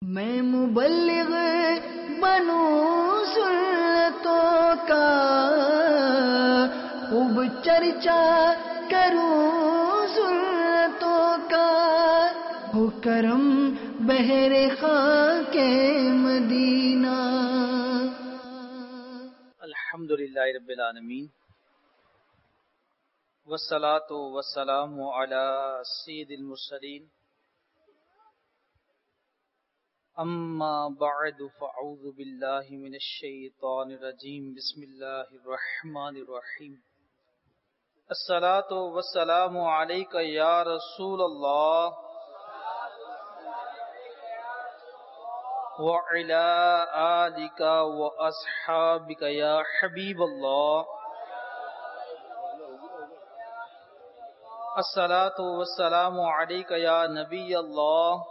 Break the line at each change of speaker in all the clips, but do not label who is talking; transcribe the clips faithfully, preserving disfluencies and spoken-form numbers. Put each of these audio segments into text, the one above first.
میں مبلغ بنوں سنتوں کا، خوب چرچا کروں سنتوں کا، ہو کرم بہر خاک مدینہ۔
الحمدللہ رب العالمین، والصلاة والسلام علی سید المرسلین، اما بعد فاعوذ باللہ من الشیطان الرجیم، بسم اللہ الرحمن الرحیم۔ الصلاة والسلام علیک یا رسول اللہ وعلی آلک واصحابک یا حبیب اللہ۔ الصلاة والسلام علیک یا نبی اللہ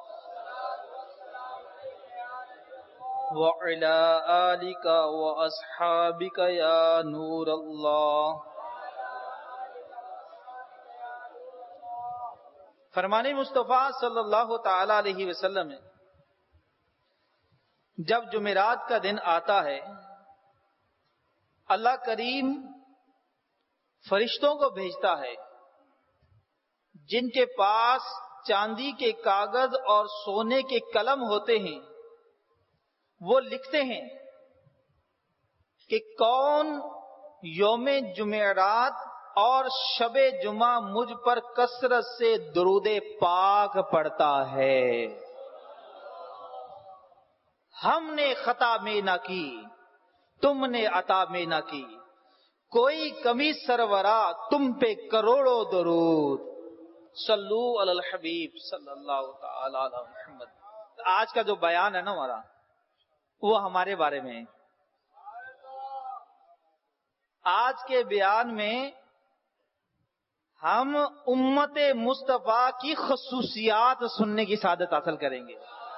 وعلی آلک واصحابک یا نور اللہ۔ فرمان مصطفیٰ صلی اللہ تعالی علیہ وسلم ہے، جب جمعرات کا دن آتا ہے اللہ کریم فرشتوں کو بھیجتا ہے جن کے پاس چاندی کے کاغذ اور سونے کے قلم ہوتے ہیں۔ وہ لکھتے ہیں کہ کون یوم جمعرات اور شب جمعہ مجھ پر کثرت سے درود پاک پڑھتا ہے۔ ہم نے خطا میں نہ کی، تم نے عطا میں نہ کی، کوئی کمی سرورا تم پہ کروڑوں درود، صلو علی الحبیب صلی اللہ تعالی علی محمد۔ آج کا جو بیان ہے نا ہمارا، وہ ہمارے بارے میں ہے۔ آج کے بیان میں ہم امت مصطفیٰ کی خصوصیات سننے کی سعادت حاصل کریں گے۔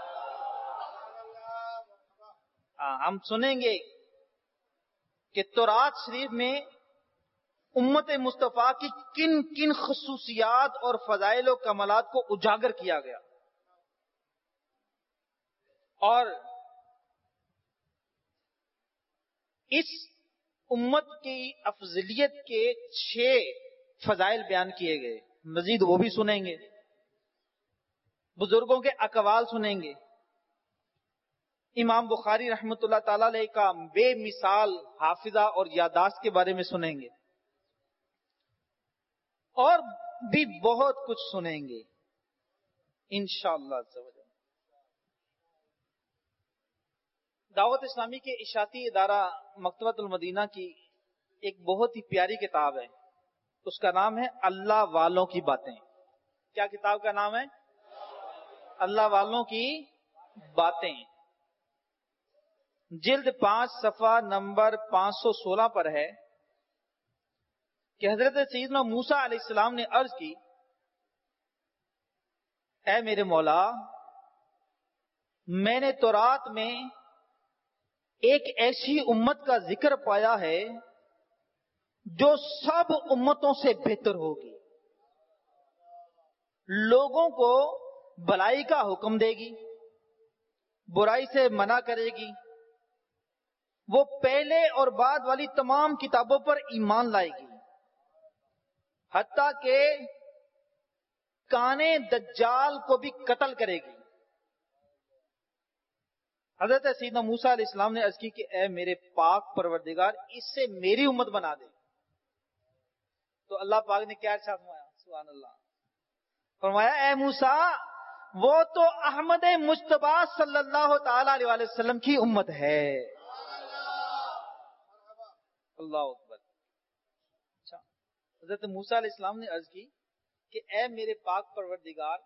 ہم سنیں گے کہ تورات شریف میں امت مصطفیٰ کی کن کن خصوصیات اور فضائل و کمالات کو اجاگر کیا گیا، اور اس امت کی افضلیت کے چھ فضائل بیان کیے گئے۔ مزید وہ بھی سنیں گے، بزرگوں کے اقوال سنیں گے، امام بخاری رحمۃ اللہ تعالی علیہ کا بے مثال حافظہ اور یادداشت کے بارے میں سنیں گے، اور بھی بہت کچھ سنیں گے انشاءاللہ عز و جل۔ دعوت اسلامی کے اشاعتی ادارہ مکتبۃ المدینہ کی ایک بہت ہی پیاری کتاب ہے، اس کا نام ہے اللہ والوں کی باتیں۔ کیا کتاب کا نام ہے؟ اللہ والوں کی باتیں۔ جلد پانچ صفحہ نمبر پانچ سو سولہ پر ہے کہ حضرت سیدنا موسیٰ علیہ السلام نے عرض کی، اے میرے مولا، میں نے تورات میں ایک ایسی امت کا ذکر پایا ہے جو سب امتوں سے بہتر ہوگی، لوگوں کو بھلائی کا حکم دے گی، برائی سے منع کرے گی، وہ پہلے اور بعد والی تمام کتابوں پر ایمان لائے گی، حتیٰ کہ کانے دجال کو بھی قتل کرے گی۔ حضرت سیدنا موسیٰ علیہ السلام نے عرض کی کہ اے میرے پاک پروردگار، اس سے میری امت بنا دے۔ تو اللہ پاک نے کیا ارشاد فرمایا؟ سبحان اللہ، فرمایا اے موسیٰ، وہ تو احمد مجتبیٰ صلی اللہ تعالی علیہ وآلہ وسلم کی امت ہے۔ اللہ اکبر۔ اچھا، حضرت موسیٰ علیہ السلام نے عرض کی کہ اے میرے پاک پروردگار،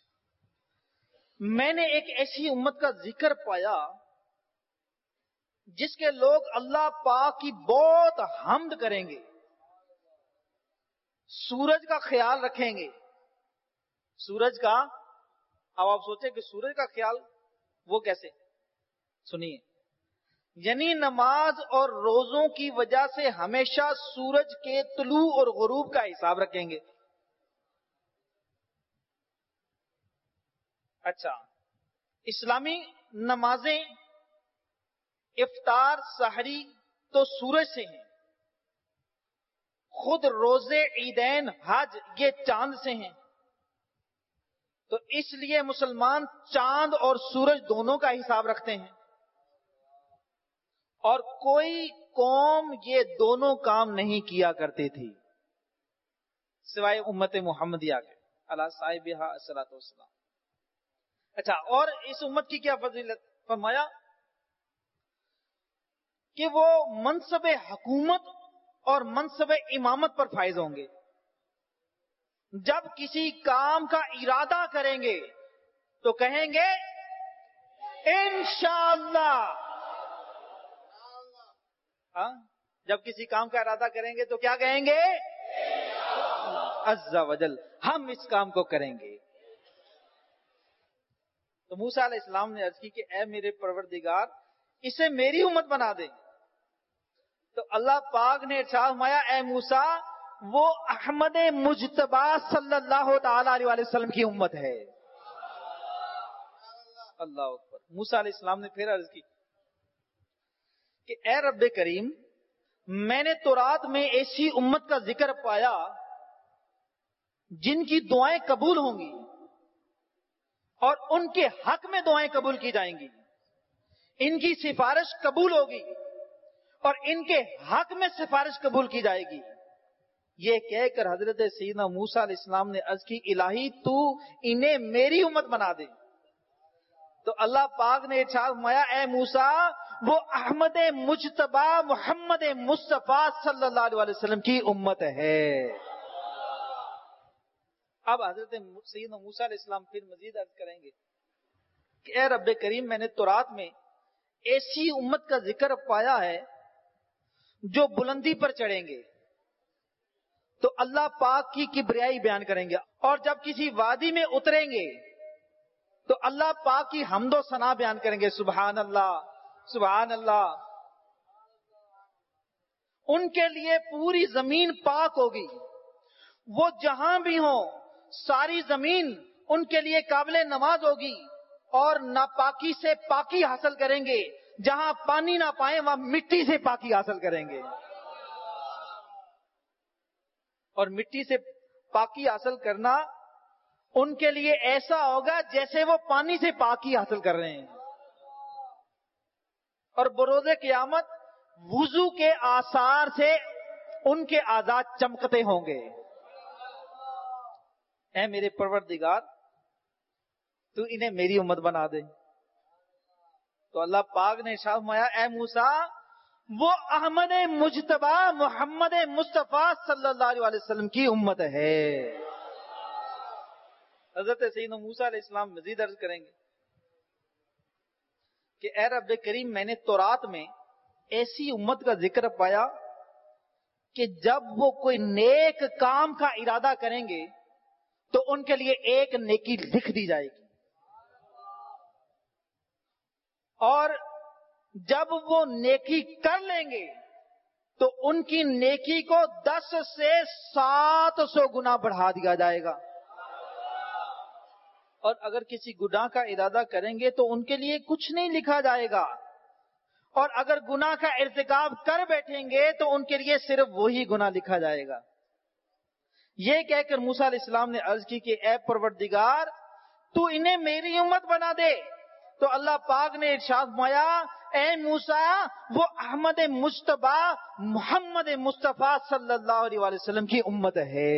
میں نے ایک ایسی امت کا ذکر پایا جس کے لوگ اللہ پاک کی بہت حمد کریں گے، سورج کا خیال رکھیں گے۔ سورج کا، اب آپ سوچیں کہ سورج کا خیال وہ کیسے؟ سنیے، یعنی نماز اور روزوں کی وجہ سے ہمیشہ سورج کے طلوع اور غروب کا حساب رکھیں گے۔ اچھا، اسلامی نمازیں، افطار، سحری تو سورج سے ہیں، خود روزے، عیدین، حج یہ چاند سے ہیں. تو اس لیے مسلمان چاند اور سورج دونوں کا حساب رکھتے ہیں، اور کوئی قوم یہ دونوں کام نہیں کیا کرتی تھی سوائے امت محمدیہ کے علی صاحبہا الصلاۃ والسلام. اچھا، اور اس امت کی کیا فضیلت؟ فرمایا کہ وہ منصب حکومت اور منصب امامت پر فائز ہوں گے. جب کسی کام کا ارادہ کریں گے تو کہیں گے انشاءاللہ. ہاں، جب کسی کام کا ارادہ کریں گے تو کیا کہیں گے؟ عز و جل، ہم اس کام کو کریں گے. تو موسیٰ علیہ السلام نے عرض کی کہ اے میرے پروردگار، اسے میری امت بنا دے. تو اللہ پاک نے ارشاد فرمایا اے موسیٰ، وہ احمد مجتبی صلی اللہ تعالی علیہ وسلم کی امت ہے. اللہ اکبر. موسیٰ علیہ السلام نے پھر عرض کی کہ اے رب کریم، میں نے تورات میں ایسی امت کا ذکر پایا جن کی دعائیں قبول ہوں گی اور ان کے حق میں دعائیں قبول کی جائیں گی، ان کی سفارش قبول ہوگی اور ان کے حق میں سفارش قبول کی جائے گی. یہ کہہ کر حضرت سیدنا موسیٰ علیہ السلام نے عرض کی الہی تو انہیں میری امت بنا دے. تو اللہ پاک نے ارشاد فرمایا اے موسیٰ، وہ احمد مجتبی محمد مصطفیٰ صلی اللہ علیہ وسلم کی امت ہے. اب حضرت سیدنا موسیٰ علیہ السلام پھر مزید عرض کریں گے کہ اے رب کریم، میں نے تورات میں ایسی امت کا ذکر پایا ہے جو بلندی پر چڑھیں گے تو اللہ پاک کی کبریائی بیان کریں گے، اور جب کسی وادی میں اتریں گے تو اللہ پاک کی حمد و ثنا بیان کریں گے. سبحان اللہ، سبحان اللہ. ان کے لیے پوری زمین پاک ہوگی، وہ جہاں بھی ہوں ساری زمین ان کے لیے قابل نماز ہوگی، اور ناپاکی سے پاکی حاصل کریں گے. جہاں پانی نہ پائیں وہاں مٹی سے پاکی حاصل کریں گے، اور مٹی سے پاکی حاصل کرنا ان کے لیے ایسا ہوگا جیسے وہ پانی سے پاکی حاصل کر رہے ہیں. اور بروز قیامت وضو کے آثار سے ان کے اعضاء چمکتے ہوں گے. اے میرے پروردگار، تو انہیں میری امت بنا دے. تو اللہ پاک نے ارشاد فرمایا اے موسیٰ، وہ احمد مجتبی محمد مصطفیٰ صلی اللہ علیہ وسلم کی امت ہے. حضرت سیدنا موسیٰ علیہ السلام مزید عرض کریں گے کہ اے رب کریم، میں نے تورات میں ایسی امت کا ذکر پایا کہ جب وہ کوئی نیک کام کا ارادہ کریں گے تو ان کے لیے ایک نیکی لکھ دی جائے گی، اور جب وہ نیکی کر لیں گے تو ان کی نیکی کو دس سے سات سو گنا بڑھا دیا جائے گا. اور اگر کسی گناہ کا ارادہ کریں گے تو ان کے لیے کچھ نہیں لکھا جائے گا، اور اگر گناہ کا ارتکاب کر بیٹھیں گے تو ان کے لیے صرف وہی گناہ لکھا جائے گا. یہ کہہ کر موسیٰ علیہ السلام نے عرض کی کہ اے پروردگار، تو انہیں میری امت بنا دے. تو اللہ پاک نے ارشاد فرمایا اے موسیٰ، وہ احمد مجتبی محمد مصطفیٰ صلی اللہ علیہ وسلم کی امت ہے.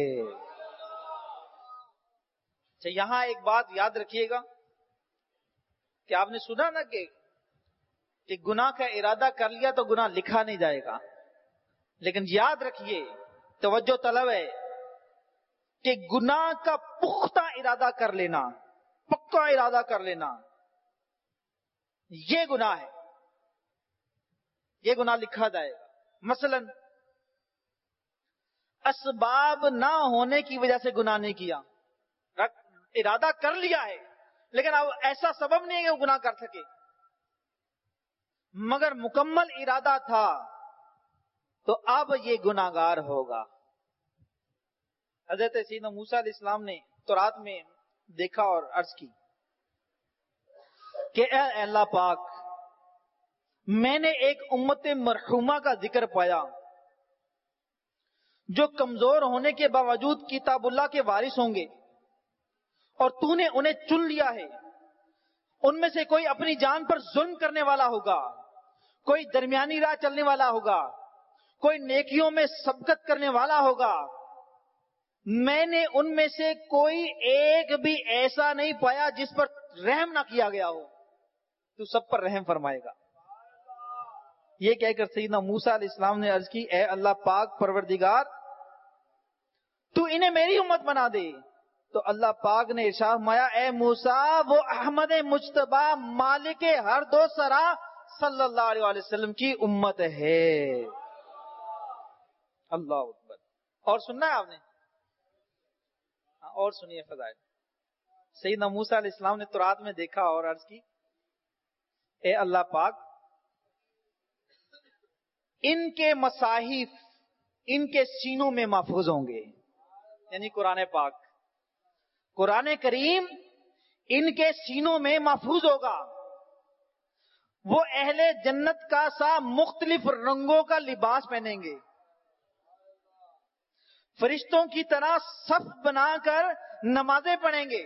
اچھا، یہاں ایک بات یاد رکھیے گا کہ آپ نے سنا نا کہ کہ گناہ کا ارادہ کر لیا تو گناہ لکھا نہیں جائے گا، لیکن یاد رکھیے، توجہ طلب ہے کہ گناہ کا پختہ ارادہ کر لینا، پکا ارادہ کر لینا، یہ گناہ ہے، یہ گناہ لکھا جائے گا. مثلا اسباب نہ ہونے کی وجہ سے گناہ نہیں کیا، ارادہ کر لیا ہے لیکن اب ایسا سبب نہیں ہے کہ وہ گناہ کر سکے، مگر مکمل ارادہ تھا تو اب یہ گناہگار ہوگا. حضرت سیدنا موسیٰ علیہ السلام نے تورات میں دیکھا اور عرض کی کہ اے اللہ پاک، میں نے ایک امت مرحومہ کا ذکر پایا جو کمزور ہونے کے باوجود کتاب اللہ کے وارث ہوں گے، اور تو نے انہیں چن لیا ہے۔ ان میں سے کوئی اپنی جان پر ظلم کرنے والا ہوگا، کوئی درمیانی راہ چلنے والا ہوگا، کوئی نیکیوں میں سبقت کرنے والا ہوگا۔ میں نے ان میں سے کوئی ایک بھی ایسا نہیں پایا جس پر رحم نہ کیا گیا ہو، تو سب پر رحم فرمائے گا۔ یہ کہہ کر سیدنا موسیٰ علیہ السلام نے عرض کی، اے اللہ پاک پروردگار، تو انہیں میری امت بنا دے۔ تو اللہ پاک نے ارشاد فرمایا، اے موسیٰ، وہ احمد مجتبی مالک ہر دو سرا صلی اللہ علیہ وآلہ وسلم کی امت ہے۔ اللہ اکبر۔ اور سننا ہے آپ نے؟ اور سنیے فضائل۔ سیدنا موسیٰ علیہ السلام نے تورات میں دیکھا اور عرض کی، اے اللہ پاک، ان کے مصاحف ان کے سینوں میں محفوظ ہوں گے، یعنی قرآن پاک، قرآن کریم ان کے سینوں میں محفوظ ہوگا۔ وہ اہل جنت کا سا مختلف رنگوں کا لباس پہنیں گے، فرشتوں کی طرح صف بنا کر نمازیں پڑھیں گے،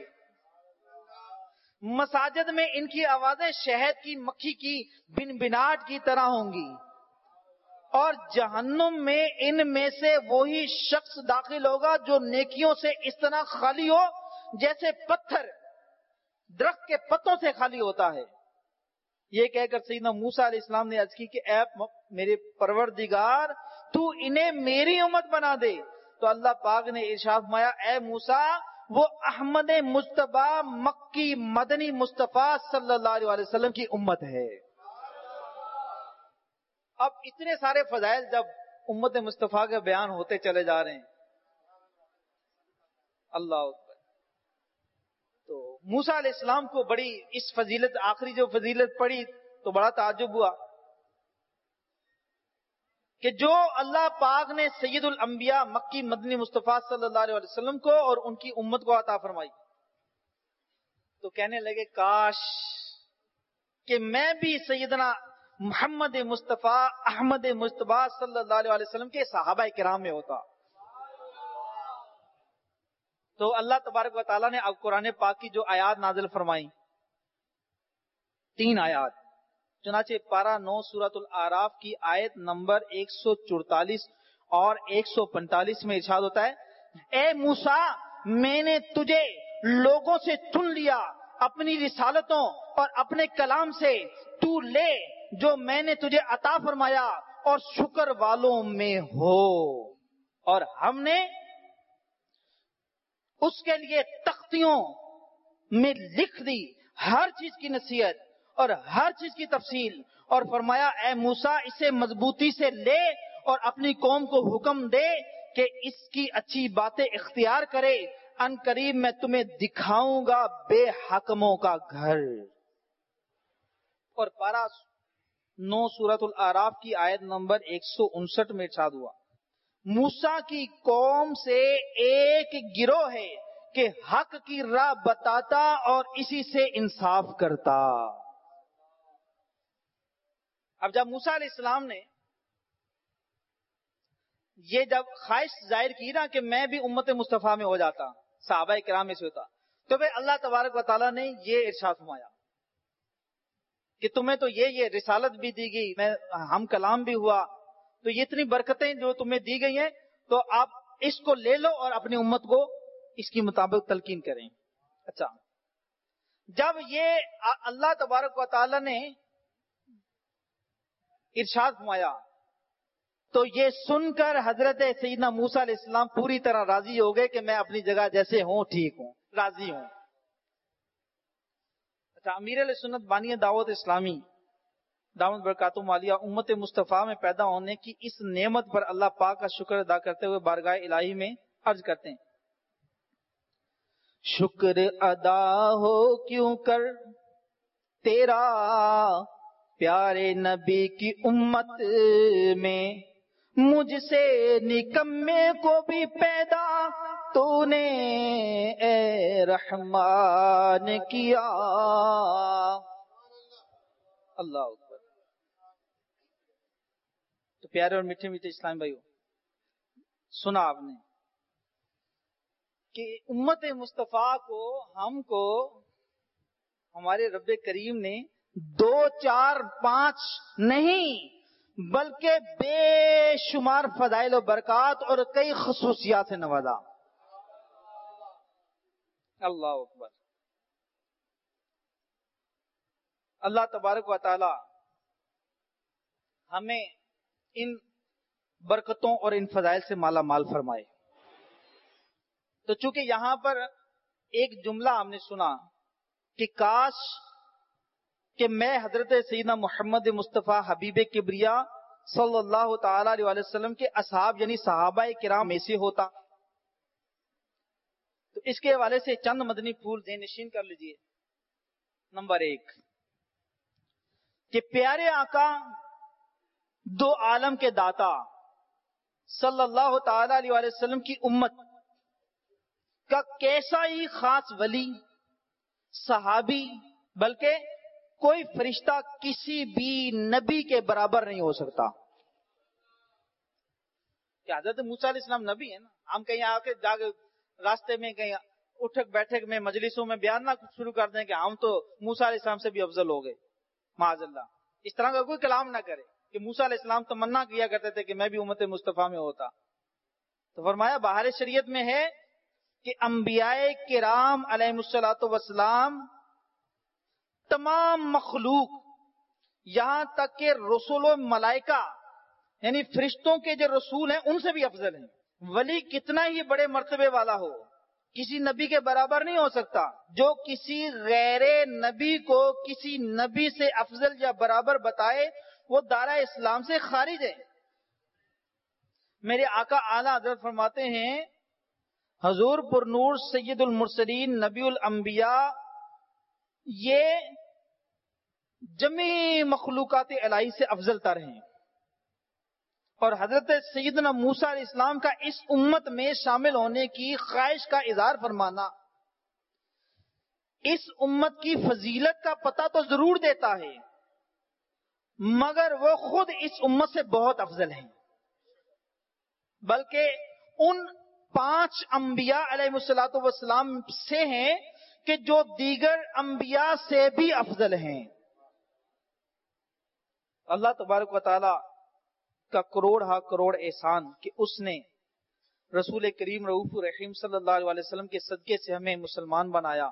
مساجد میں ان کی آوازیں شہد کی مکھی کی بن بناٹ کی طرح ہوں گی، اور جہنم میں ان میں سے وہی شخص داخل ہوگا جو نیکیوں سے اس طرح خالی ہو جیسے پتھر درخت کے پتوں سے خالی ہوتا ہے۔ یہ کہہ کر سیدنا موسیٰ علیہ السلام نے عرض کی کہ اے میرے پروردگار، تو انہیں میری امت بنا دے۔ تو اللہ پاک نے ارشاد فرمایا، اے موسیٰ، وہ احمد مجتبی مکی مدنی مصطفیٰ صلی اللہ علیہ وسلم کی امت ہے۔ اب اتنے سارے فضائل جب امت مصطفیٰ کے بیان ہوتے چلے جا رہے ہیں، اللہ اکبر، تو موسیٰ علیہ السلام کو بڑی اس فضیلت، آخری جو فضیلت پڑھی تو بڑا تعجب ہوا کہ جو اللہ پاک نے سید الانبیاء مکی مدنی مصطفیٰ صلی اللہ علیہ وسلم کو اور ان کی امت کو عطا فرمائی، تو کہنے لگے کاش کہ میں بھی سیدنا محمد مصطفیٰ احمد مجتبی صلی اللہ علیہ وسلم کے صحابہ کرام میں ہوتا۔ تو اللہ تبارک و تعالیٰ نے اب قرآن پاک کی جو آیات نازل فرمائی، تین آیات، چنانچہ پارہ نو سورۃ الاعراف کی آیت نمبر ایک سو چورتالیس اور ایک سو پینتالیس میں ارشاد ہوتا ہے، اے موسیٰ، میں نے تجھے لوگوں سے چن لیا اپنی رسالتوں اور اپنے کلام سے، تو لے جو میں نے تجھے عطا فرمایا اور شکر والوں میں ہو۔ اور ہم نے اس کے لیے تختیوں میں لکھ دی ہر چیز کی نصیحت اور ہر چیز کی تفصیل، اور فرمایا اے موسیٰ، اسے مضبوطی سے لے اور اپنی قوم کو حکم دے کہ اس کی اچھی باتیں اختیار کرے، ان قریب میں تمہیں دکھاؤں گا بے حکموں کا گھر۔ اور پارہ نو سورۃ الاعراف کی آیت نمبر ایک سو انسٹھ میں ارشاد ہوا، موسیٰ کی قوم سے ایک گروہ ہے کہ حق کی راہ بتاتا اور اسی سے انصاف کرتا۔ اب جب موسیٰ علیہ السلام نے یہ جب خواہش ظاہر کی نا کہ میں بھی امت مصطفیٰ میں ہو جاتا، صحابہ کرام میں سے ہوتا، تو پھر اللہ تبارک و تعالیٰ نے یہ ارشاد فرمایا کہ تمہیں تو یہ یہ رسالت بھی دی گئی، میں ہم کلام بھی ہوا، تو یہ اتنی برکتیں جو تمہیں دی گئی ہیں، تو آپ اس کو لے لو اور اپنی امت کو اس کی مطابق تلقین کریں۔ اچھا، جب یہ اللہ تبارک و تعالیٰ نے ارشاد فرمایا تو یہ سن کر حضرت سیدنا موسیٰ علیہ السلام پوری طرح راضی ہو گئے کہ میں اپنی جگہ جیسے ہوں ٹھیک ہوں، راضی ہوں۔ اچھا، امیر علیہ سنت بانی دعوت اسلامی دامت برکاتہم عالیہ امت مصطفیٰ میں پیدا ہونے کی اس نعمت پر اللہ پاک کا شکر ادا کرتے ہوئے بارگاہ الہی میں عرض کرتے ہیں، شکر ادا ہو کیوں کر تیرا پیارے نبی کی امت میں، مجھ سے نکمے کو بھی پیدا تو نے اے رحمان کیا۔ اللہ اکبر. تو پیارے اور میٹھے میٹھے اسلام بھائیو، سنا آپ نے کہ امت مصطفیٰ کو، ہم کو ہمارے رب کریم نے دو چار پانچ نہیں بلکہ بے شمار فضائل و برکات اور کئی خصوصیات سے نوازا. اللہ اکبر. اللہ تبارک و تعالی ہمیں ان برکتوں اور ان فضائل سے مالا مال فرمائے. تو چونکہ یہاں پر ایک جملہ ہم نے سنا کہ کاش کہ میں حضرت سیدنا محمد مصطفیٰ حبیب کبریا صلی اللہ تعالی علیہ وسلم کے اصحاب یعنی صحابہ کرام میں سے ہوتا. تو اس کے حوالے سے چند مدنی پھول ذہن نشین کر لیجئے. نمبر ایک کہ پیارے آقا دو عالم کے داتا صلی اللہ تعالی علیہ وسلم کی امت کا کیسا ہی خاص ولی، صحابی، بلکہ کوئی فرشتہ کسی بھی نبی کے برابر نہیں ہو سکتا. کہ حضرت موسیٰ علیہ السلام نبی ہے نا. ہم کہیں آ کے جا کے راستے میں کہیں اٹھک بیٹھک میں مجلسوں میں بیان نہ شروع کر دیں کہ ہم تو موسیٰ علیہ السلام سے بھی افضل ہو گئے، معاذ اللہ. اس طرح کا کوئی کلام نہ کرے کہ موسیٰ علیہ السلام تمنا کیا کرتے تھے کہ میں بھی امت مصطفیٰ میں ہوتا. تو فرمایا بہار شریعت میں ہے کہ انبیاء کرام علیہ الصلوۃ والسلام تمام مخلوق یہاں تک کہ رسول و ملائکہ یعنی فرشتوں کے جو رسول ہیں ان سے بھی افضل ہیں. ولی کتنا ہی بڑے مرتبے والا ہو کسی نبی کے برابر نہیں ہو سکتا. جو کسی غیر نبی کو کسی نبی سے افضل یا برابر بتائے وہ دائرہ اسلام سے خارج ہے. میرے آقا اعلیٰ حضرت فرماتے ہیں حضور پر نور سید المرسلین نبی الانبیاء یہ جمیع مخلوقات الہی سے افضل تر ہیں. اور حضرت سیدنا موسیٰ علیہ السلام کا اس امت میں شامل ہونے کی خواہش کا اظہار فرمانا اس امت کی فضیلت کا پتہ تو ضرور دیتا ہے، مگر وہ خود اس امت سے بہت افضل ہیں. بلکہ ان پانچ انبیاء علیہ الصلوۃ والسلام سے ہیں کہ جو دیگر انبیاء سے بھی افضل ہیں. اللہ تبارک و تعالی کا کروڑ ہا کروڑ احسان کہ اس نے رسول کریم رؤوف الرحیم صلی اللہ علیہ وسلم کے صدقے سے ہمیں مسلمان بنایا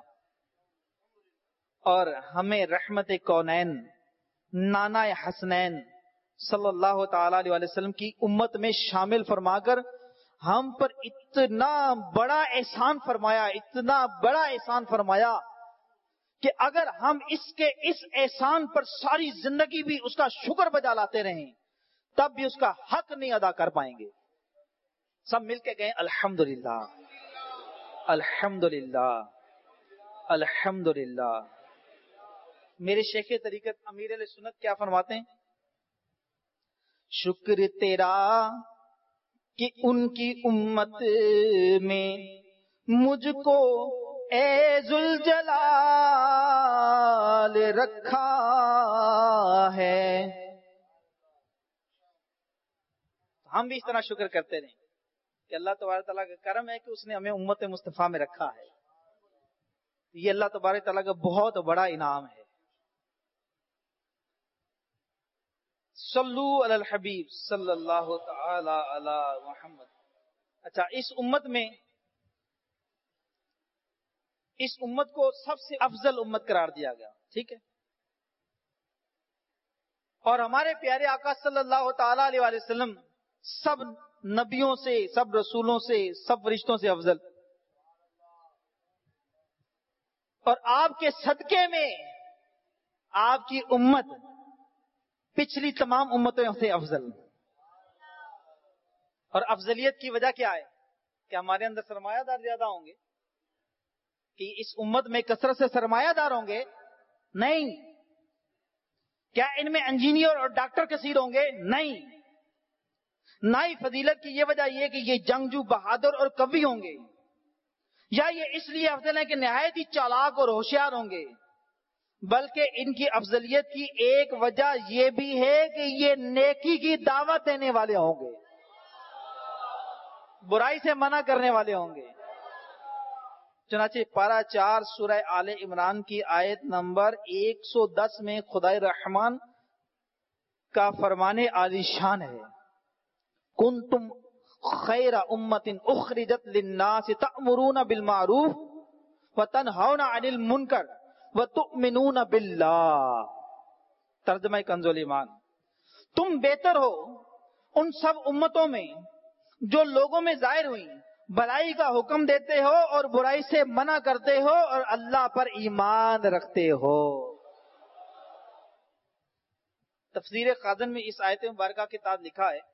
اور ہمیں رحمت کونین نانا حسنین صلی اللہ تعالی علیہ وسلم کی امت میں شامل فرما کر ہم پر اتنا بڑا احسان فرمایا اتنا بڑا احسان فرمایا کہ اگر ہم اس کے اس احسان پر ساری زندگی بھی اس کا شکر بجا لاتے رہیں تب بھی اس کا حق نہیں ادا کر پائیں گے. سب مل کے کہیں الحمدللہ الحمدللہ الحمدللہ. میرے شیخ طریقت امیر علیہ سنت کیا فرماتے ہیں؟ شکر تیرا کہ ان کی امت میں مجھ کو اے ذوالجلال رکھا ہے. ہم بھی اس طرح شکر کرتے رہیں کہ اللہ تبارک تعالیٰ کا کرم ہے کہ اس نے ہمیں امت مصطفیٰ میں رکھا ہے. یہ اللہ تبارک تعالیٰ کا بہت بڑا انعام ہے. صلو علی الحبیب صلی اللہ تعالی علی محمد. اچھا، اس امت میں اس امت کو سب سے افضل امت قرار دیا گیا، ٹھیک ہے. اور ہمارے پیارے آقا صلی اللہ تعالی علیہ وسلم سب نبیوں سے، سب رسولوں سے، سب فرشتوں سے افضل. اور آپ کے صدقے میں آپ کی امت پچھلی تمام امتوں سے افضل. اور افضلیت کی وجہ کیا ہے؟ کہ ہمارے اندر سرمایہ دار زیادہ ہوں گے؟ کہ اس امت میں کثرت سے سرمایہ دار ہوں گے؟ نہیں. کیا ان میں انجینئر اور ڈاکٹر کثیر ہوں گے؟ نہیں. نہ ہی فضیلت کی یہ وجہ یہ کہ یہ جنگجو بہادر اور قوی ہوں گے، یا یہ اس لیے افضل ہے کہ نہایت ہی چالاک اور ہوشیار ہوں گے، بلکہ ان کی افضلیت کی ایک وجہ یہ بھی ہے کہ یہ نیکی کی دعوت دینے والے ہوں گے، برائی سے منع کرنے والے ہوں گے۔ چنانچہ پارہ چار سورہ آل عمران کی آیت نمبر ایک سو دس میں خدائے رحمان کا فرمانے عالی شان ہے، کنتم خیر امت اخرجت للناس تأمرون بالمعروف وتنہون عن المنکر وتؤمنون باللہ۔ ترجمہ کنز الایمان، تم بہتر ہو ان سب امتوں میں جو لوگوں میں ظاہر ہوئی، بھلائی کا حکم دیتے ہو اور برائی سے منع کرتے ہو اور اللہ پر ایمان رکھتے ہو۔ تفسیر خازن میں اس آیت مبارکہ کے تحت لکھا ہے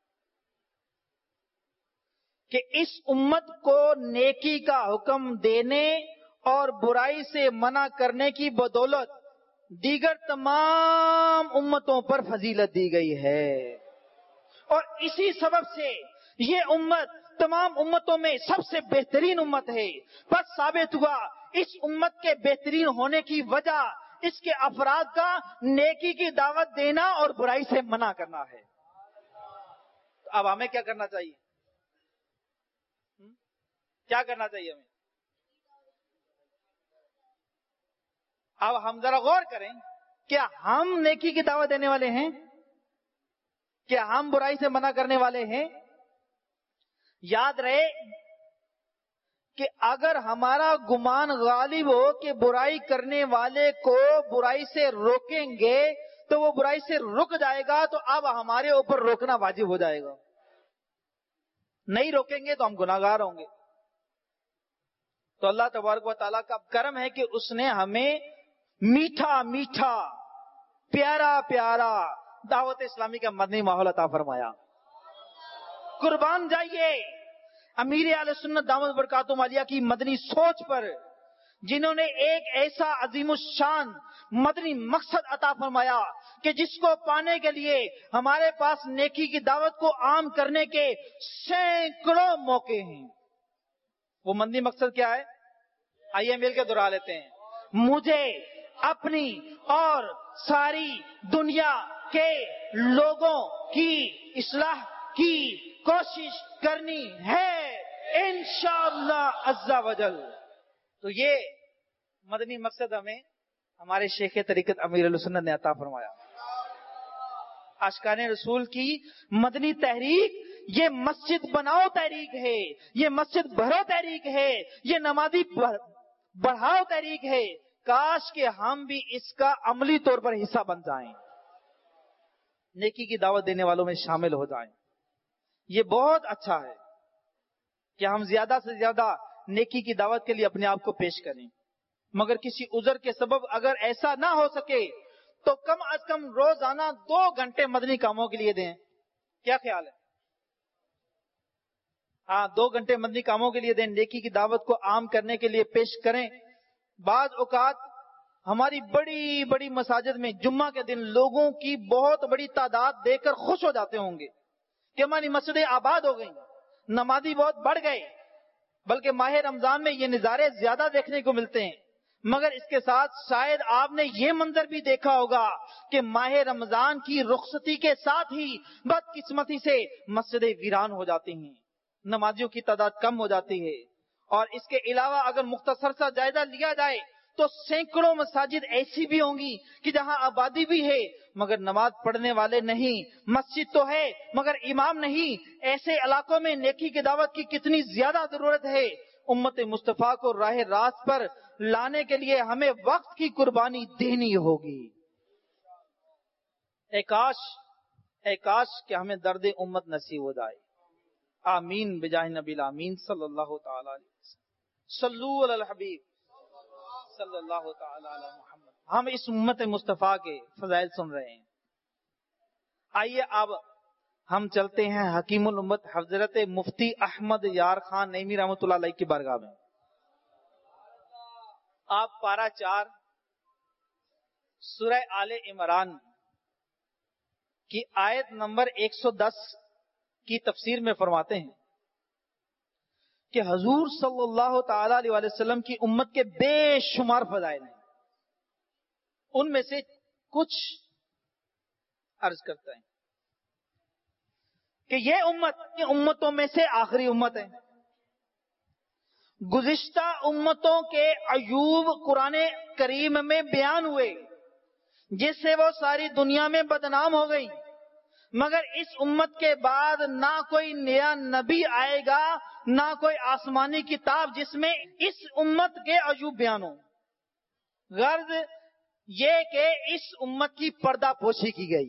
کہ اس امت کو نیکی کا حکم دینے اور برائی سے منع کرنے کی بدولت دیگر تمام امتوں پر فضیلت دی گئی ہے، اور اسی سبب سے یہ امت تمام امتوں میں سب سے بہترین امت ہے۔ بس ثابت ہوا اس امت کے بہترین ہونے کی وجہ اس کے افراد کا نیکی کی دعوت دینا اور برائی سے منع کرنا ہے۔ اب ہمیں کیا کرنا چاہیے؟ کیا کرنا چاہیے ہمیں؟ اب ہم ذرا غور کریں، کیا ہم نیکی کی دعوت دینے والے ہیں؟ کیا ہم برائی سے منع کرنے والے ہیں؟ یاد رہے کہ اگر ہمارا گمان غالب ہو کہ برائی کرنے والے کو برائی سے روکیں گے تو وہ برائی سے رک جائے گا، تو اب ہمارے اوپر روکنا واجب ہو جائے گا۔ نہیں روکیں گے تو ہم گناہگار ہوں گے۔ تو اللہ تبارک و تعالیٰ کا کرم ہے کہ اس نے ہمیں میٹھا میٹھا پیارا پیارا دعوت اسلامی کا مدنی ماحول عطا فرمایا۔ قربان جائیے امیر اہل سنت دامت برکاتہم عالیہ کی مدنی سوچ پر، جنہوں نے ایک ایسا عظیم الشان مدنی مقصد عطا فرمایا کہ جس کو پانے کے لیے ہمارے پاس نیکی کی دعوت کو عام کرنے کے سینکڑوں موقع ہیں۔ وہ مدنی مقصد کیا ہے؟ آئیے مل کے دہرا لیتے ہیں۔ مجھے اپنی اور ساری دنیا کے لوگوں کی اصلاح کی کوشش کرنی ہے انشاءاللہ عز و جل۔ تو یہ مدنی مقصد ہمیں ہمارے شیخ طریقت امیر اہل سنت نے عطا فرمایا۔ عاشقان رسول کی مدنی تحریک یہ مسجد بناؤ تحریک ہے، یہ مسجد بھرو تحریک ہے، یہ نمازی بڑھاؤ تحریک ہے۔ کاش کہ ہم بھی اس کا عملی طور پر حصہ بن جائیں، نیکی کی دعوت دینے والوں میں شامل ہو جائیں۔ یہ بہت اچھا ہے کہ ہم زیادہ سے زیادہ نیکی کی دعوت کے لیے اپنے آپ کو پیش کریں، مگر کسی عذر کے سبب اگر ایسا نہ ہو سکے تو کم از کم روزانہ دو گھنٹے مدنی کاموں کے لیے دیں۔ کیا خیال ہے؟ ہاں، دو گھنٹے مدنی کاموں کے لیے دیں، نیکی کی دعوت کو عام کرنے کے لیے پیش کریں۔ بعض اوقات ہماری بڑی بڑی مساجد میں جمعہ کے دن لوگوں کی بہت بڑی تعداد دیکھ کر خوش ہو جاتے ہوں گے کہ ہماری مسجدیں آباد ہو گئیں، نمازی بہت بڑھ گئے، بلکہ ماہ رمضان میں یہ نظارے زیادہ دیکھنے کو ملتے ہیں۔ مگر اس کے ساتھ شاید آپ نے یہ منظر بھی دیکھا ہوگا کہ ماہ رمضان کی رخصتی کے ساتھ ہی بدقسمتی سے مسجدیں ویران ہو جاتی ہیں، نمازیوں کی تعداد کم ہو جاتی ہے۔ اور اس کے علاوہ اگر مختصر سا جائزہ لیا جائے تو سینکڑوں مساجد ایسی بھی ہوں گی کہ جہاں آبادی بھی ہے مگر نماز پڑھنے والے نہیں، مسجد تو ہے مگر امام نہیں۔ ایسے علاقوں میں نیکی کی دعوت کی کتنی زیادہ ضرورت ہے۔ امت مصطفیٰ کو راہ راست پر لانے کے لیے ہمیں وقت کی قربانی دینی ہوگی۔ اے کاش اے کاش کہ ہمیں درد امت نصیب ہو جائے۔ آمین بجاہ نبی الامین صلی اللہ تعالی علیہ وسلم۔ صلو علی الحبیب صلی اللہ تعالی علی محمد۔ ہم اس امت مصطفیٰ کے فضائل سن رہے ہیں۔ آئیے اب ہم چلتے ہیں حکیم الامت حضرت مفتی احمد یار خان نعیمی رحمۃ اللہ علیہ کی بارگاہ میں۔ آپ پارہ چار سورہ آل عمران کی آیت نمبر ایک سو دس کی تفسیر میں فرماتے ہیں کہ حضور صلی اللہ تعالی علیہ وسلم کی امت کے بے شمار فضائل ہیں، ان میں سے کچھ عرض کرتا ہے کہ یہ امت امتوں میں سے آخری امت ہے. گزشتہ امتوں کے عیوب قرآن کریم میں بیان ہوئے جس سے وہ ساری دنیا میں بدنام ہو گئی، مگر اس امت کے بعد نہ کوئی نیا نبی آئے گا نہ کوئی آسمانی کتاب جس میں اس امت کے عیوب بیان ہو. غرض یہ کہ اس امت کی پردہ پوشی کی گئی.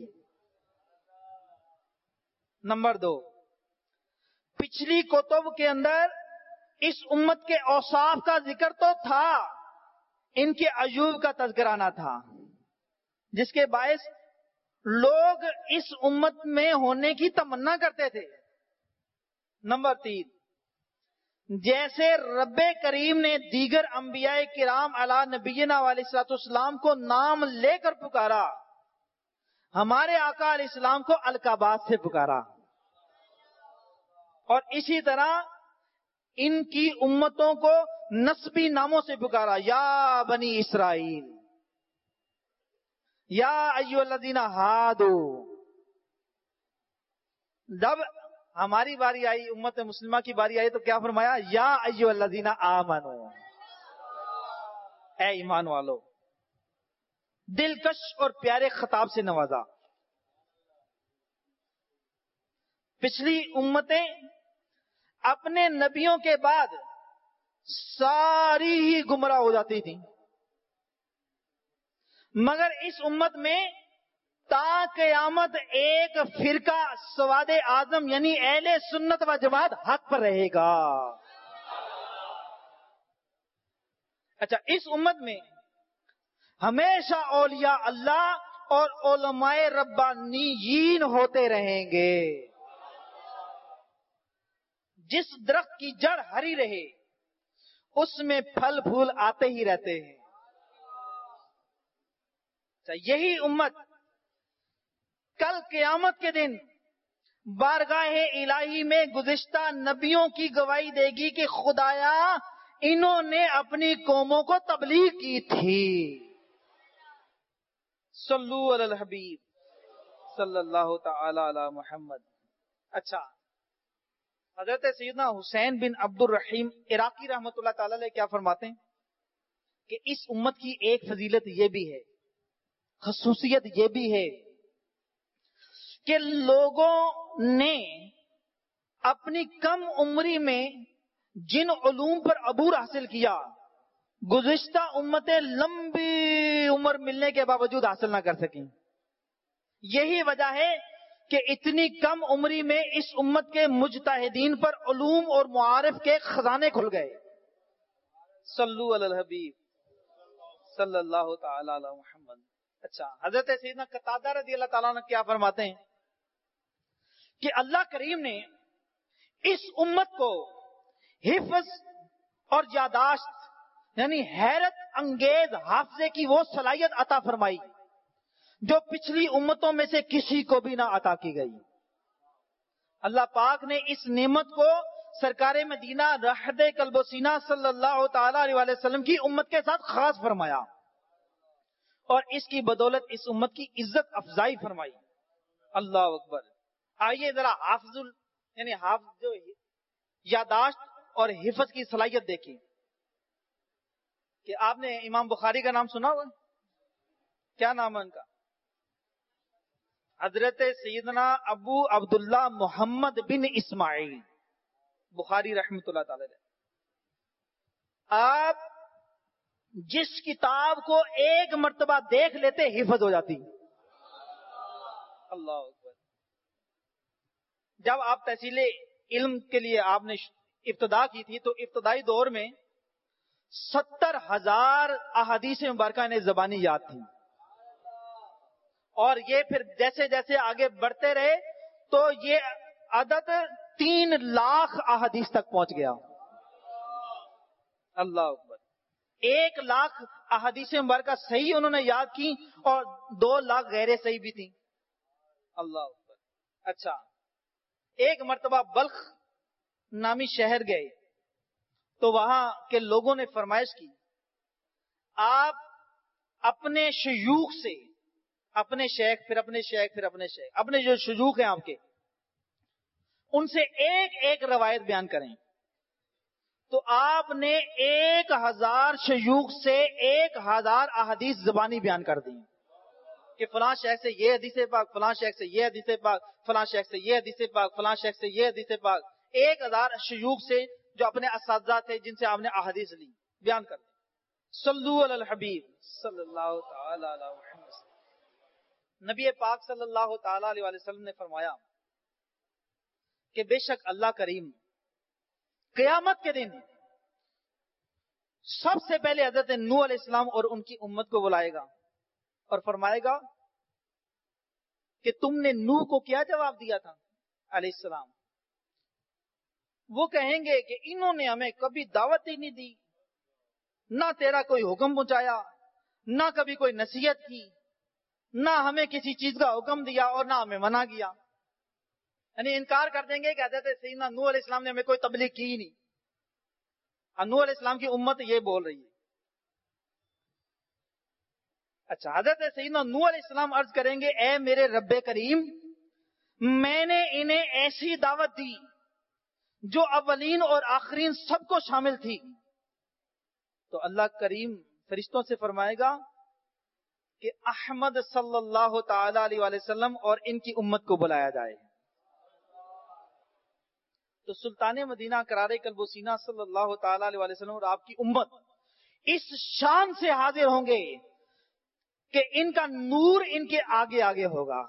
نمبر دو، پچھلی کتب کے اندر اس امت کے اوصاف کا ذکر تو تھا، ان کے عیوب کا تذکرہ نہ تھا، جس کے باعث لوگ اس امت میں ہونے کی تمنا کرتے تھے. نمبر تین، جیسے رب کریم نے دیگر انبیاء کرام علی نبینا علیہ الصلوۃ والسلام کو نام لے کر پکارا، ہمارے آقا علیہ السلام کو القابات سے پکارا، اور اسی طرح ان کی امتوں کو نسبی ناموں سے پکارا، یا بنی اسرائیل، یا ایھا الذین ہادو. جب ہماری باری آئی، امت مسلمہ کی باری آئی، تو کیا فرمایا؟ یا ایھا الذین آمنو، اے ایمان والو. دلکش اور پیارے خطاب سے نوازا. پچھلی امتیں اپنے نبیوں کے بعد ساری ہی گمراہ ہو جاتی تھیں، مگر اس امت میں تا قیامت ایک فرقہ سواد اعظم یعنی اہل سنت و جماعت حق پر رہے گا. اچھا، اس امت میں ہمیشہ اولیاء اللہ اور علماء ربانیین ہوتے رہیں گے. جس درخت کی جڑ ہری رہے اس میں پھل پھول آتے ہی رہتے ہیں. یہی امت کل قیامت کے دن بارگاہ الہی میں گزشتہ نبیوں کی گواہی دے گی کہ خدایا انہوں نے اپنی قوموں کو تبلیغ کی تھی. صلو علی الحبیب صلی اللہ تعالی علی محمد. اچھا، حضرت سیدنا حسین بن عبد الرحیم عراقی رحمۃ اللہ تعالی علیہ کیا فرماتے ہیں کہ اس امت کی ایک فضیلت یہ بھی ہے، خصوصیت یہ بھی ہے کہ لوگوں نے اپنی کم عمری میں جن علوم پر عبور حاصل کیا گزشتہ امتیں لمبی عمر ملنے کے باوجود حاصل نہ کر سکیں. یہی وجہ ہے کہ اتنی کم عمری میں اس امت کے مجتہدین پر علوم اور معارف کے خزانے کھل گئے. صلو علی الحبیب صلی اللہ تعالی علی محمد. اچھا، حضرت سیدنا قتادہ رضی اللہ تعالیٰ عنہ کیا فرماتے ہیں کہ اللہ کریم نے اس امت کو حفظ اور یاداشت یعنی حیرت انگیز حافظے کی وہ صلاحیت عطا فرمائی جو پچھلی امتوں میں سے کسی کو بھی نہ عطا کی گئی. اللہ پاک نے اس نعمت کو سرکار مدینہ رحد قلب و سینہ صلی اللہ تعالی علیہ وسلم کی امت کے ساتھ خاص فرمایا اور اس کی بدولت اس امت کی عزت افزائی فرمائی. اللہ اکبر. آئیے ذرا حافظ یعنی حافظ جو یاداشت اور حفظ کی صلاحیت دیکھیں کہ آپ نے امام بخاری کا نام سنا ہوا؟ کیا نام ہے ان کا؟ حضرت سیدنا ابو عبداللہ محمد بن اسماعیل بخاری رحمۃ اللہ تعالی علیہ. آپ جس کتاب کو ایک مرتبہ دیکھ لیتے حفظ ہو جاتی. اللہ اکبر. جب آپ تحصیل علم کے لیے آپ نے ابتدا کی تھی تو ابتدائی دور میں ستر ہزار احادیث مبارکہ انہیں زبانی یاد تھی، اور یہ پھر جیسے جیسے آگے بڑھتے رہے تو یہ عدد تین لاکھ احادیث تک پہنچ گیا. اللہ اکبر. ایک لاکھ احادیث مبارکہ صحیح انہوں نے یاد کی اور دو لاکھ غیر صحیح بھی تھی. اللہ اکبر. اچھا، ایک مرتبہ بلخ نامی شہر گئے تو وہاں کے لوگوں نے فرمائش کی آپ اپنے شیوخ سے، اپنے شیخ پھر اپنے شیخ پھر اپنے شیخ، اپنے جو شیوخ ہیں آپ کے، ان سے ایک ایک روایت بیان کریں، تو آپ نے ایک ہزار شیوخ سے ایک ہزار احادیث زبانی بیان کر دی کہ فلاں شیخ سے یہ حدیث پاک، فلاں شیخ سے یہ حدیث پاک، فلاں شیخ سے یہ حدیث پاک، فلاں شیخ سے یہ حدیث پاک، ایک ہزار شیوخ سے جو اپنے اساتذہ تھے جن سے آپ نے احادیث لی بیان کر دی۔ صلو علی الحبیب صلی اللہ تعالی علی محمد۔ نبی پاک صلی اللہ تعالی علیہ وسلم نے فرمایا کہ بے شک اللہ کریم قیامت کے دن سب سے پہلے حضرت نوح علیہ السلام اور ان کی امت کو بلائے گا اور فرمائے گا کہ تم نے نوح کو کیا جواب دیا تھا علیہ السلام؟ وہ کہیں گے کہ انہوں نے ہمیں کبھی دعوت ہی نہیں دی، نہ تیرا کوئی حکم پہنچایا، نہ کبھی کوئی نصیحت کی، نہ ہمیں کسی چیز کا حکم دیا اور نہ ہمیں منع کیا۔ یعنی انکار کر دیں گے کہ حضرت سیدنا نوح علیہ السلام نے ہمیں کوئی تبلیغ کی ہی نہیں۔ نوح علیہ السلام کی امت یہ بول رہی ہے۔ اچھا، حضرت سیدنا نوح علیہ السلام عرض کریں گے اے میرے رب کریم، میں نے انہیں ایسی دعوت دی جو اولین اور آخرین سب کو شامل تھی۔ تو اللہ کریم فرشتوں سے فرمائے گا کہ احمد صلی اللہ تعالی علیہ وسلم اور ان کی امت کو بلایا جائے۔ تو سلطان مدینہ قرار قلب و سینہ صلی اللہ تعالی علیہ وسلم اور آپ کی امت اس شان سے حاضر ہوں گے کہ ان کا نور ان کے آگے آگے ہوگا۔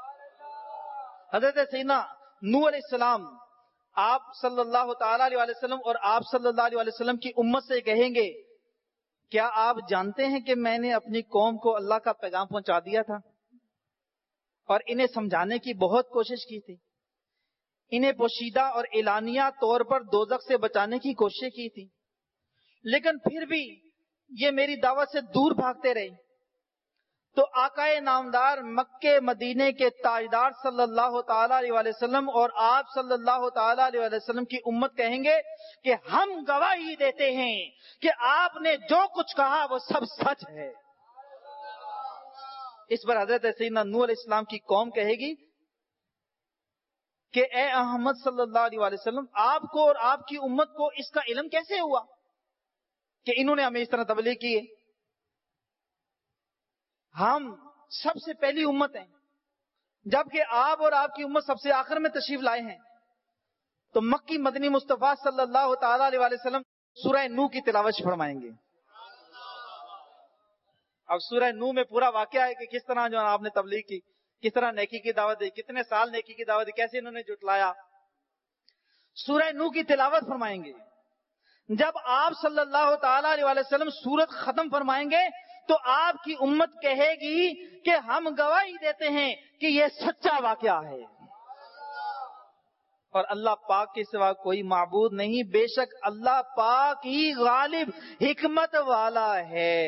حضرت سیدنا نوح علیہ السلام آپ صلی اللہ تعالی علیہ وسلم اور آپ صلی اللہ علیہ وسلم کی امت سے کہیں گے کیا آپ جانتے ہیں کہ میں نے اپنی قوم کو اللہ کا پیغام پہنچا دیا تھا اور انہیں سمجھانے کی بہت کوشش کی تھی، انہیں پوشیدہ اور اعلانیہ طور پر دوزخ سے بچانے کی کوشش کی تھی، لیکن پھر بھی یہ میری دعوت سے دور بھاگتے رہے۔ تو آقائے نامدار مکے مدینے کے تاجدار صلی اللہ تعالی علیہ وسلم اور آپ صلی اللہ تعالی علیہ وسلم کی امت کہیں گے کہ ہم گواہی دیتے ہیں کہ آپ نے جو کچھ کہا وہ سب سچ ہے۔ اس پر حضرت سیدنا نوح علیہ السلام کی قوم کہے گی کہ اے احمد صلی اللہ علیہ وسلم، آپ کو اور آپ کی امت کو اس کا علم کیسے ہوا کہ انہوں نے ہمیں اس طرح تبلیغ کی ہے؟ ہم سب سے پہلی امت ہیں، جبکہ آپ اور آپ کی امت سب سے آخر میں تشریف لائے ہیں۔ تو مکی مدنی مصطفیٰ صلی اللہ تعالی علیہ وسلم سورہ نوح کی تلاوت فرمائیں گے۔ اب سورہ نوح میں پورا واقعہ ہے کہ کس طرح جو آپ نے تبلیغ کی، کس طرح نیکی کی دعوت دی، کتنے سال نیکی کی دعوت دی، کیسے انہوں نے جھٹلایا۔ سورہ نوح کی تلاوت فرمائیں گے۔ جب آپ صلی اللہ تعالی علیہ وسلم سورت ختم فرمائیں گے تو آپ کی امت کہے گی کہ ہم گواہی دیتے ہیں کہ یہ سچا واقعہ ہے اور اللہ پاک کے سوا کوئی معبود نہیں، بے شک اللہ پاک ہی غالب حکمت والا ہے۔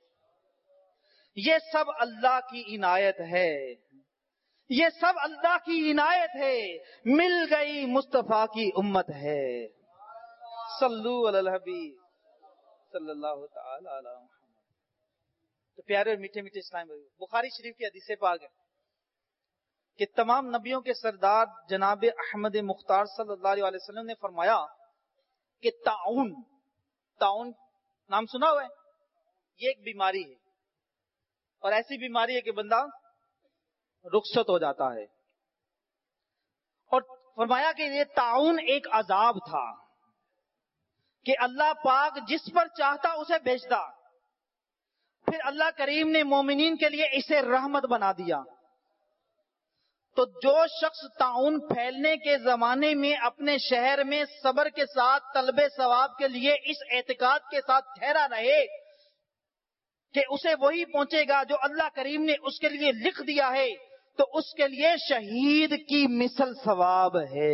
یہ سب اللہ کی عنایت ہے، یہ سب اللہ کی عنایت ہے، مل گئی مصطفیٰ کی امت ہے۔ صلو علی الحبیب صلی اللہ تعالی علی محمد۔ تو پیارے اور میٹھے میٹھے اسلام بھائیو، بخاری شریف کی حدیث پاک ہے کہ تمام نبیوں کے سردار جناب احمد مختار صلی اللہ علیہ وسلم نے فرمایا کہ طاعون، طاعون نام سنا ہوا ہے؟ یہ ایک بیماری ہے اور ایسی بیماری ہے کہ بندہ رخصت ہو جاتا ہے، اور فرمایا کہ یہ طاعون ایک عذاب تھا کہ اللہ پاک جس پر چاہتا اسے بھیجتا، پھر اللہ کریم نے مومنین کے لیے اسے رحمت بنا دیا۔ تو جو شخص طاعون پھیلنے کے زمانے میں اپنے شہر میں صبر کے ساتھ طلب ثواب کے لیے اس اعتقاد کے ساتھ ٹھہرا رہے کہ اسے وہی پہنچے گا جو اللہ کریم نے اس کے لیے لکھ دیا ہے، تو اس کے لیے شہید کی مثل ثواب ہے۔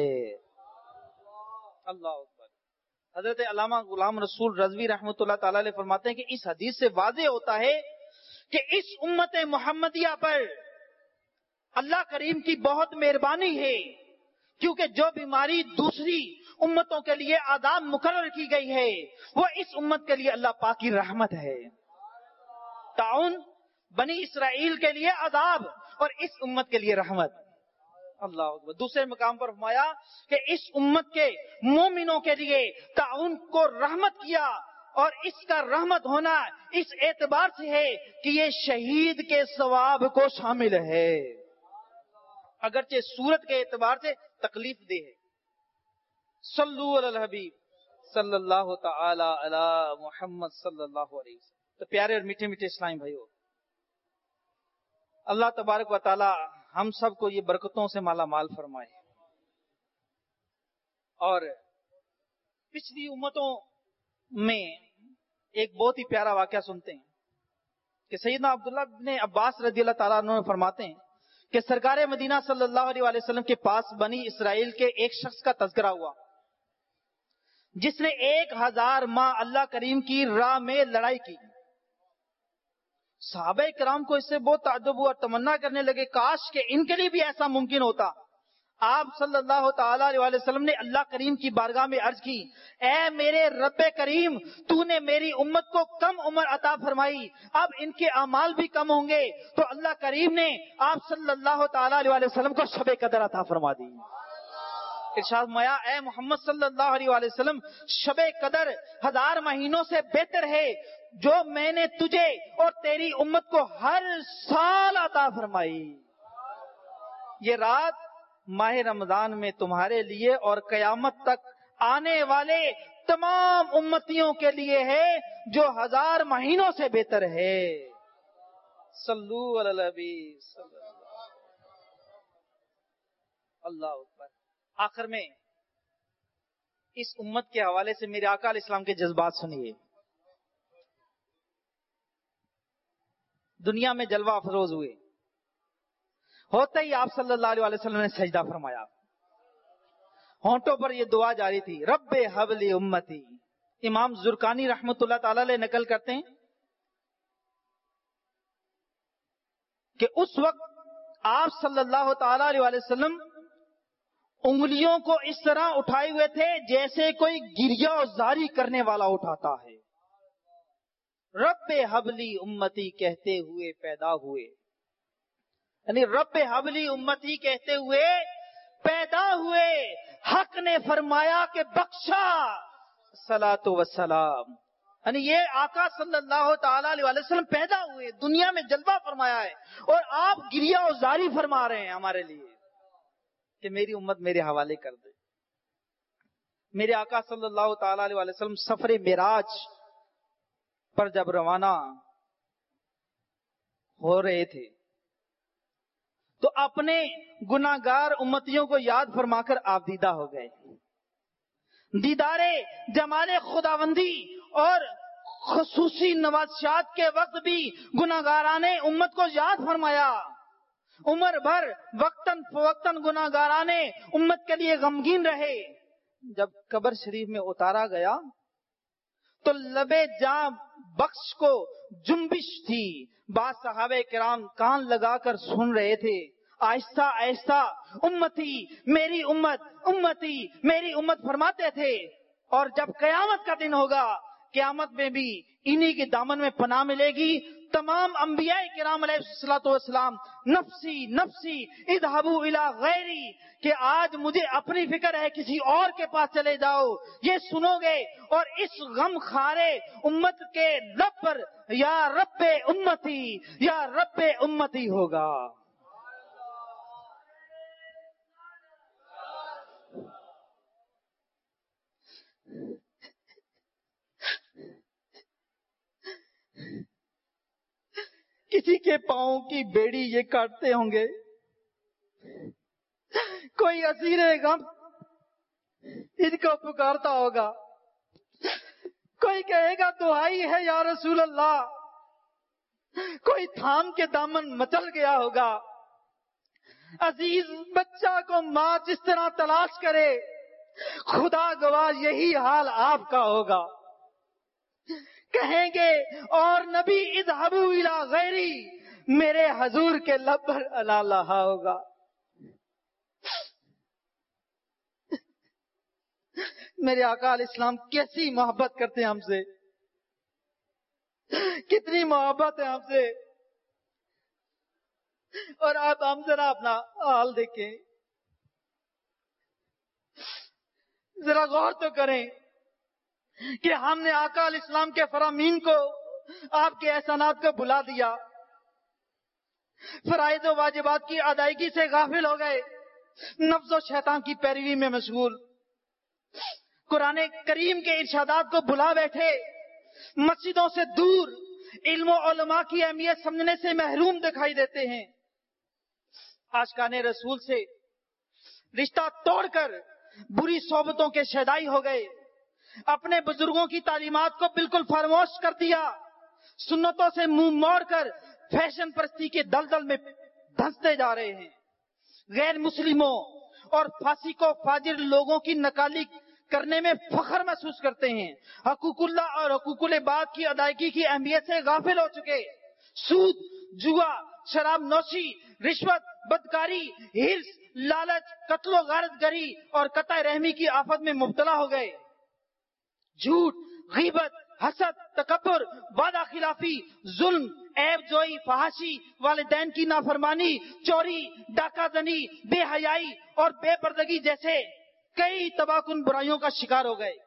اللہ اکبر۔ حضرت علامہ غلام رسول رضوی رحمۃ اللہ تعالی علیہ فرماتے ہیں کہ اس حدیث سے واضح ہوتا ہے کہ اس امت محمدیہ پر اللہ کریم کی بہت مہربانی ہے، کیونکہ جو بیماری دوسری امتوں کے لیے آداب مقرر کی گئی ہے وہ اس امت کے لیے اللہ پاک کی رحمت ہے۔ تعاون بنی اسرائیل کے لیے عذاب اور اس امت کے لیے رحمت. اللہ اکبر. دوسرے مقام پر فرمایا کہ اس امت کے مومنوں کے لیے تعاون کو رحمت کیا، اور اس کا رحمت ہونا اس اعتبار سے ہے کہ یہ شہید کے ثواب کو شامل ہے، اگرچہ صورت کے اعتبار سے تکلیف دہ ہے. صلو علی الحبیب صلی اللہ تعالی علی محمد صلی اللہ علیہ وسلم. تو پیارے اور میٹھے میٹھے اسلام بھائیو، اللہ تبارک و تعالی ہم سب کو یہ برکتوں سے مالا مال فرمائے. اور پچھلی امتوں میں ایک بہت ہی پیارا واقعہ سنتے ہیں کہ سیدنا عبداللہ بن عباس رضی اللہ تعالیٰ عنہ فرماتے ہیں کہ سرکار مدینہ صلی اللہ علیہ وسلم کے پاس بنی اسرائیل کے ایک شخص کا تذکرہ ہوا جس نے ایک ہزار ماہ اللہ کریم کی راہ میں لڑائی کی. صحابہ کرام کو اس سے بہت تعجب ہوا اور تمنا کرنے لگے کاش کہ ان کے لیے بھی ایسا ممکن ہوتا. آپ صلی اللہ تعالی علیہ وسلم نے اللہ کریم کی بارگاہ میں عرض کی، اے میرے رب کریم، تو نے میری امت کو کم عمر عطا فرمائی، اب ان کے اعمال بھی کم ہوں گے. تو اللہ کریم نے آپ صلی اللہ تعالی علیہ وسلم کو شب قدر عطا فرما دی. ارشاد فرمایا، اے محمد صلی اللہ علیہ وسلم، شب قدر ہزار مہینوں سے بہتر ہے جو میں نے تجھے اور تیری امت کو ہر سال عطا فرمائی. یہ رات ماہ رمضان میں تمہارے لیے اور قیامت تک آنے والے تمام امتیوں کے لیے ہے جو ہزار مہینوں سے بہتر ہے. صلو علی النبی صلی اللہ اکبر. آخر میں اس امت کے حوالے سے میرے آقا علیہ السلام کے جذبات سنیے. دنیا میں جلوہ افروز ہوئے، ہوتے ہی آپ صلی اللہ علیہ وسلم نے سجدہ فرمایا. ہونٹوں پر یہ دعا جاری تھی، رب ہب لی امتی. امام زرقانی رحمت اللہ تعالی علیہ نقل کرتے ہیں کہ اس وقت آپ صلی اللہ تعالی علیہ وسلم انگلیوں کو اس طرح اٹھائے ہوئے تھے جیسے کوئی گریہ زاری کرنے والا اٹھاتا ہے. رب حبلی امتی کہتے ہوئے پیدا ہوئے، یعنی رب حبلی امتی کہتے ہوئے پیدا ہوئے. حق نے فرمایا کہ بخشا صلاۃ و سلام، یعنی یہ آقا صلی اللہ تعالی علیہ وسلم پیدا ہوئے، دنیا میں جلوہ فرمایا ہے، اور آپ گریہ و زاری فرما رہے ہیں ہمارے لیے کہ میری امت میرے حوالے کر دے. میرے آقا صلی اللہ تعالی علیہ وسلم سفر معراج پر جب روانہ ہو رہے تھے تو اپنے گناہگار امتیوں کو یاد فرما کر آپ دیدہ ہو گئے. دیدار جمال خداوندی اور خصوصی نوازشات کے وقت بھی گناہگاران امت کو یاد فرمایا. عمر بھر وقتاً فوقتاً گناہگاران امت کے لیے غمگین رہے. جب قبر شریف میں اتارا گیا تو لبے جاں بخش کو جنبش تھی. بعض صحابہ کرام کان لگا کر سن رہے تھے. آہستہ آہستہ امتی میری امت، امتی میری امت فرماتے تھے. اور جب قیامت کا دن ہوگا، قیامت میں بھی انہی کے دامن میں پناہ ملے گی. تمام انبیاء کرام علیہ الصلوۃ والسلام نفسی نفسی اذهبوا الی غیری، کہ آج مجھے اپنی فکر ہے کسی اور کے پاس چلے جاؤ. یہ سنو گے اور اس غم خارے امت کے لب پر یا رب امتی یا رب امتی ہوگا. کسی کے پاؤں کی بیڑی یہ کاٹتے ہوں گے، کوئی اسیر غم ان کو پکارتا ہوگا، کوئی کہے گا دعائی ہے یا رسول اللہ، کوئی تھام کے دامن مچل گیا ہوگا. عزیز بچہ کو ماں جس طرح تلاش کرے، خدا گواہ یہی حال آپ کا ہوگا. کہیں گے اور نبی اذهبوا الی غیری، میرے حضور کے لب پر الا لہا ہوگا. میرے آقا علیہ السلام کیسی محبت کرتے ہیں ہم سے. کتنی محبت ہے آپ سے، اور آپ ہم ذرا اپنا حال دیکھیں، ذرا غور تو کریں کہ ہم نے آقا علیہ السلام کے فرامین کو، آپ کے احسانات کو بھلا دیا، فرائض و واجبات کی ادائیگی سے غافل ہو گئے، نفس و شیطان کی پیروی میں مشغول، قرآن کریم کے ارشادات کو بھلا بیٹھے، مسجدوں سے دور، علم و علماء کی اہمیت سمجھنے سے محروم دکھائی دیتے ہیں، عاشقان رسول سے رشتہ توڑ کر بری صحبتوں کے شیدائی ہو گئے، اپنے بزرگوں کی تعلیمات کو بالکل فراموش کر دیا، سنتوں سے منہ موڑ کر فیشن پرستی کے دلدل میں دھنستے جا رہے ہیں، غیر مسلموں اور فاسق و فاجر لوگوں کی نکالی کرنے میں فخر محسوس کرتے ہیں، حقوق اللہ اور حقوق العباد کی ادائیگی کی اہمیت سے غافل ہو چکے، سود، جوا، شراب نوشی، رشوت، بدکاری، ہرس، لالچ، قتل و غارت گری اور قطع رحمی کی آفت میں مبتلا ہو گئے، جھوٹ، غیبت، حسد، تکبر، وعدہ خلافی، ظلم، عیب جوئی، فحاشی، والدین کی نافرمانی، چوری، ڈاکہ زنی، بے حیائی اور بے پردگی جیسے کئی تباہ کن برائیوں کا شکار ہو گئے۔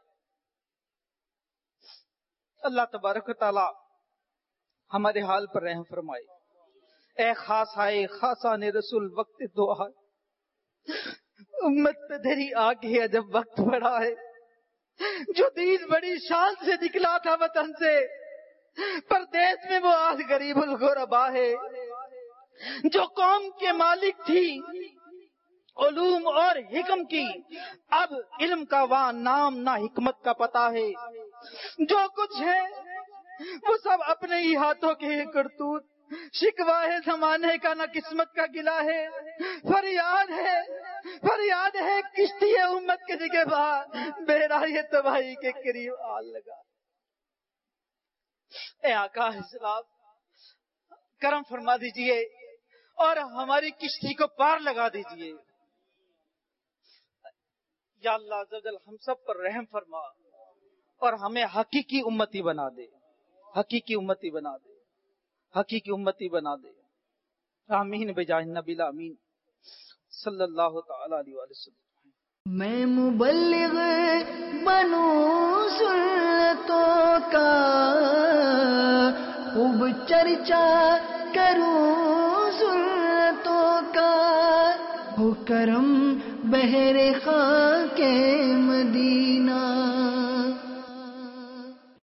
اللہ تبارک و تعالی ہمارے حال پر رحم فرمائے۔ اے خاص آئے خاصان رسول وقت دعا ہے، امت پہ تیری آگ ہے جب وقت پڑا ہے، جو دین بڑی شان سے نکلا تھا وطن سے، پردیس میں وہ آج غریب الغربا ہے، جو قوم کے مالک تھی علوم اور حکم کی، اب علم کا وہاں نام نہ حکمت کا پتہ ہے، جو کچھ ہے وہ سب اپنے ہی ہاتھوں کے کرتوت، شکوا ہے زمانے کا نہ قسمت کا گلا ہے، فریاد ہے فریاد ہے کشتی ہے امت کے جگہ باہر، بیڑا یہ تباہی کے قریب آل لگا۔ اے آقا اسلام کرم فرما دیجئے اور ہماری کشتی کو پار لگا دیجئے۔ یا اللہ عز و جل ہم سب پر رحم فرما اور ہمیں حقیقی امتی بنا دے، حقیقی امتی بنا دے، حقیقی امتی بنا دے، آمین بجاہ النبی الامین صلی اللہ تعالی علیہ وآلہ وسلم۔
میں مبلغ بنوں سنتوں کا، خوب چرچا کروں سنتوں کا، ہو کرم بہر خاک مدینہ۔